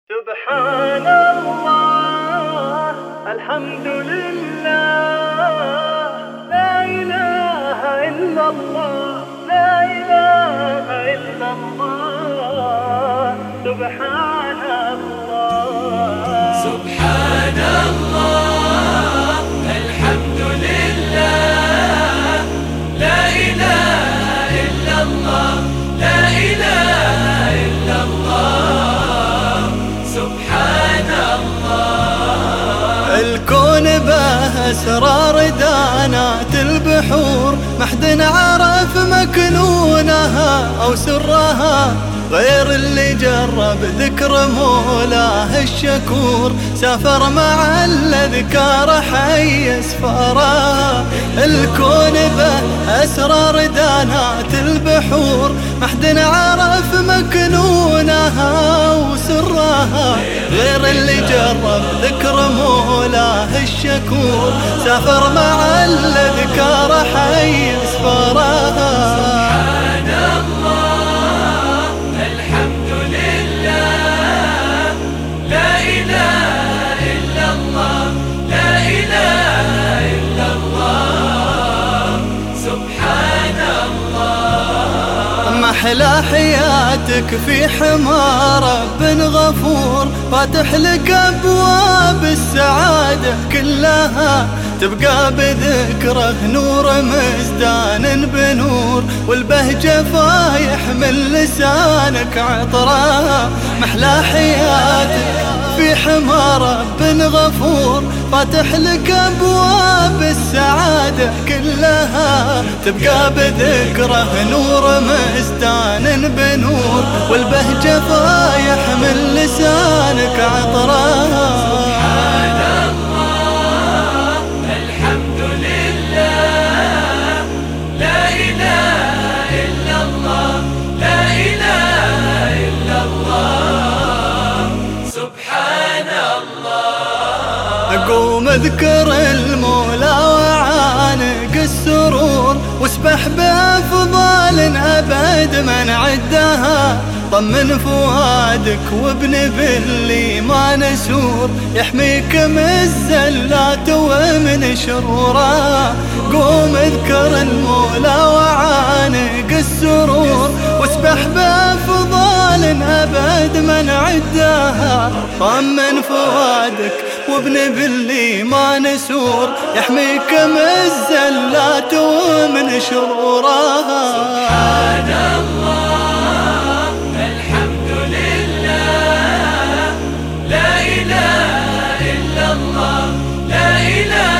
سبحان الله الحمد لله لا إله إلا الله لا إله إلا الله سبحان الله سبحان الله الحمد لله لا إله إلا الله لا إله إلا الله سبحان الله. الكون به أسرار دانات البحور ما حد عرف مكنونها أو سرها غير اللي جرب ذكر مولاه الشكور سافر مع الأذكار حي اسفارها. الكون به أسرار دانات البحور ما حد عرف مكنونها وسرها غير اللي جرب ذكر مولاه الشكور سافر مع الأذكار حي اسفارها. سبحان الله الحمد لله لا إله إلا الله لا إله إلا الله سبحان الله. محلى حياتك في حمى رب غفور فاتح لك أبواب السعادة كلها تبقى بذكره نور مزدان بنور والبهجة فايح من لسانك عطرها. محلى حياتك في حمى رب غفور فاتح لك أبواب السعادة كلها تبقى بذكره نور مزدان بنور والبهجة فايح من لسانك عطرها. سبحان الله الحمد لله لا إله إلا الله لا إله إلا الله سبحان الله. قوم اذكر المولى وعانق السرور واسبح بأفضال أبد من عدها طمن فؤادك وابن بالإيمان سور يحميك من الزلات ومن شرورها. قوم اذكر المولى وعانق السرور واسبح بأفضال أبد من عدها طمن فؤادك وابن بالإيمان سور يحميك من الزلات ومن شرورها. سبحان الله الحمد لله لا إله إلا الله لا إله